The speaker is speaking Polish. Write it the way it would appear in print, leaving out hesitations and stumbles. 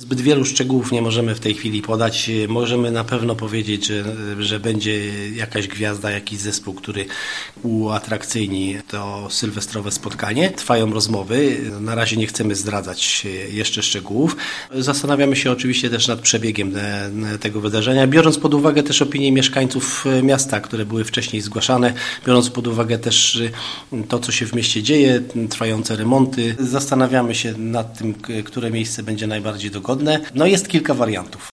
Zbyt wielu szczegółów nie możemy w tej chwili podać. Możemy na pewno powiedzieć, że będzie jakaś gwiazda, jakiś zespół, który uatrakcyjni to sylwestrowe spotkanie. Trwają rozmowy. Na razie nie chcemy zdradzać jeszcze szczegółów. Zastanawiamy się oczywiście też nad przebiegiem tego wydarzenia, biorąc pod uwagę też opinie mieszkańców miasta, które były wcześniej zgłaszane, biorąc pod uwagę też to, co się w mieście dzieje, trwające remonty. Zastanawiamy się nad tym, które miejsce będzie najbardziej dogodne. Jest kilka wariantów.